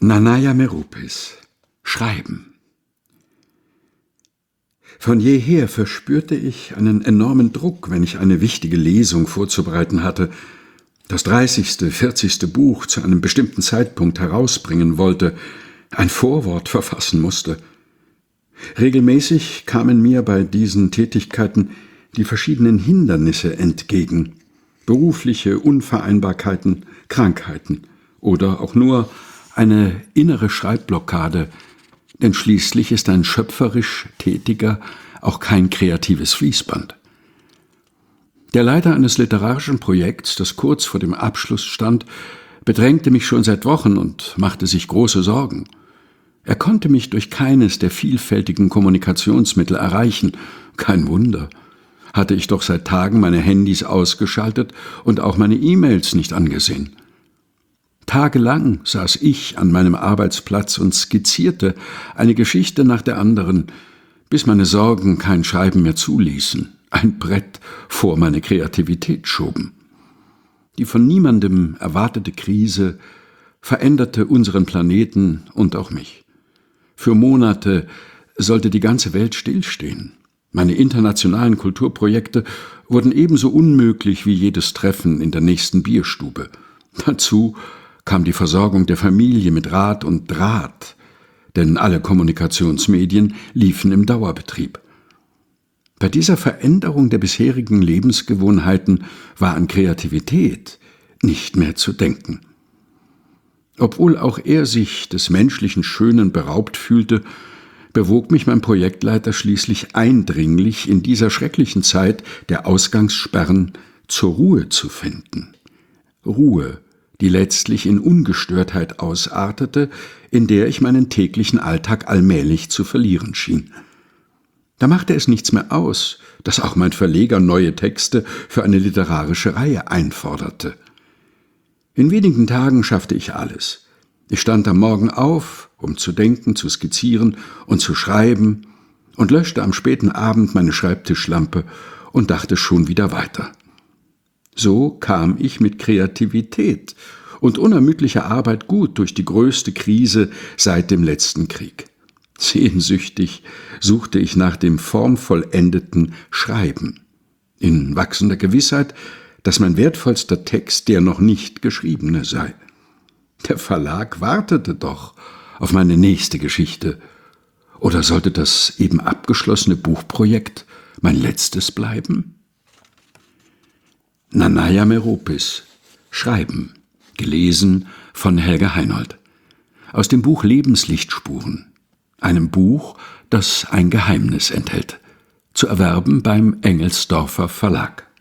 Nanaya Meropis. Schreiben. Von jeher verspürte ich einen enormen Druck, wenn ich eine wichtige Lesung vorzubereiten hatte, das 30., 40. Buch zu einem bestimmten Zeitpunkt herausbringen wollte, ein Vorwort verfassen musste. Regelmäßig kamen mir bei diesen Tätigkeiten die verschiedenen Hindernisse entgegen, berufliche Unvereinbarkeiten, Krankheiten oder auch nur eine innere Schreibblockade, denn schließlich ist ein schöpferisch Tätiger auch kein kreatives Fließband. Der Leiter eines literarischen Projekts, das kurz vor dem Abschluss stand, bedrängte mich schon seit Wochen und machte sich große Sorgen. Er konnte mich durch keines der vielfältigen Kommunikationsmittel erreichen. Kein Wunder, hatte ich doch seit Tagen meine Handys ausgeschaltet und auch meine E-Mails nicht angesehen. Tagelang saß ich an meinem Arbeitsplatz und skizzierte eine Geschichte nach der anderen, bis meine Sorgen kein Schreiben mehr zuließen, ein Brett vor meine Kreativität schoben. Die von niemandem erwartete Krise veränderte unseren Planeten und auch mich. Für Monate sollte die ganze Welt stillstehen. Meine internationalen Kulturprojekte wurden ebenso unmöglich wie jedes Treffen in der nächsten Bierstube. Dazu kam die Versorgung der Familie mit Rat und Draht, denn alle Kommunikationsmedien liefen im Dauerbetrieb. Bei dieser Veränderung der bisherigen Lebensgewohnheiten war an Kreativität nicht mehr zu denken. Obwohl auch er sich des menschlichen Schönen beraubt fühlte, bewog mich mein Projektleiter schließlich eindringlich, in dieser schrecklichen Zeit der Ausgangssperren zur Ruhe zu finden. Ruhe, die letztlich in Ungestörtheit ausartete, in der ich meinen täglichen Alltag allmählich zu verlieren schien. Da machte es nichts mehr aus, dass auch mein Verleger neue Texte für eine literarische Reihe einforderte. In wenigen Tagen schaffte ich alles. Ich stand am Morgen auf, um zu denken, zu skizzieren und zu schreiben, und löschte am späten Abend meine Schreibtischlampe und dachte schon wieder weiter. So kam ich mit Kreativität und unermüdlicher Arbeit gut durch die größte Krise seit dem letzten Krieg. Sehnsüchtig suchte ich nach dem formvollendeten Schreiben, in wachsender Gewissheit, dass mein wertvollster Text der noch nicht geschriebene sei. Der Verlag wartete doch auf meine nächste Geschichte. Oder sollte das eben abgeschlossene Buchprojekt mein letztes bleiben? Nanaya Meropis. Schreiben. Gelesen von Helga Heinold. Aus dem Buch Lebenslichtspuren. Einem Buch, das ein Geheimnis enthält. Zu erwerben beim Engelsdorfer Verlag.